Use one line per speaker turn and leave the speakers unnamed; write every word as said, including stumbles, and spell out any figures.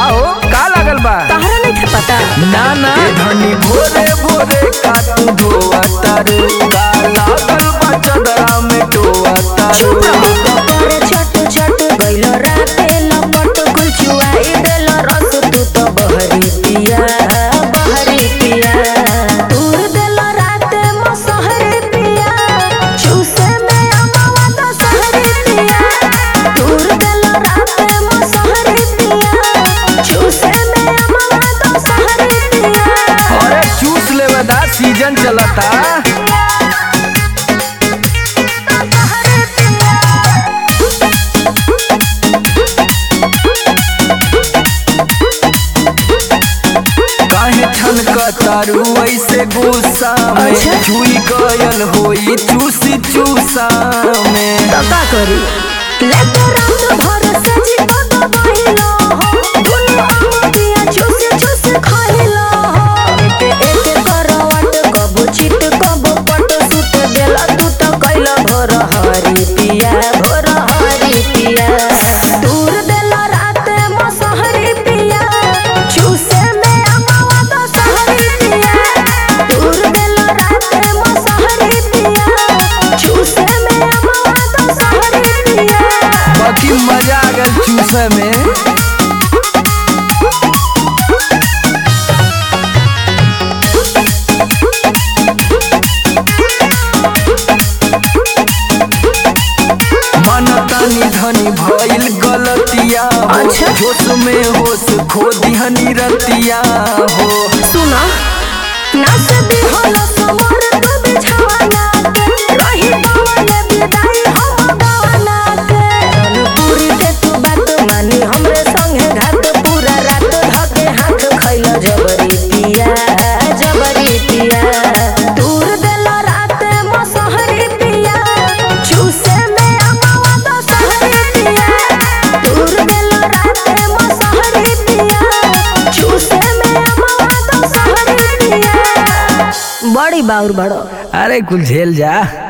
हो का लागल बा
तहरा नहीं था पता
ना ना धनी भोरे भोरे का तू धोआ तारू का लागल बा चदरा में टोआ तारू
करे छट छट गइलो राते लपट कुल चुआई देलो रस तू तो बहरी पिया बहरी पिया दूर देलो राते मो सहरी पिया चूसे में अमावा तो सहरी पिया दूर देलो राते मो सहरी पिया चूसे में अमावा तो सहरी पिया
अरे चूस लेवे दा सीजन चलता तारू ऐसे गुस्सा में छुई गयल होई चूसी चूसा में
का करी लेके रात भर से जीवा तो बहिलो हो दुनु अमदिया चूस चूस खाइलो हो एक एक करवट कबो चित कबो पट सुत गेला तू तो कइलो भोर हरी पिया भोर हरी पिया दूर देला रात म सहरी पिया चूसे में अमावा तो सहरी पिया दूर देला रात म सहरी पिया चूसे में अमावा तो सहरी पिया
बाकी मजा आ गया चूसे में मनतानी धनी भइल गलतिया
अच्छा
जोश में होश खो दिहनी रतिया हो
सुना नाच दी होला समर तो बिछवाना के रही पवन विदाई हम गवाना के पूरी के तू बात मानी हमरे संगे घाट पूरा रात धके हाथ खइलो जबरी पिया जबरी पिया दूर देला रात म सहरी पिया चूसे में अमावा तो सहरी पिया दूर देला रात म सहरी पिया चूसे में अमावा तो सहरी पिया बड़ी बाउर बड़ो
अरे कुल झेल जा।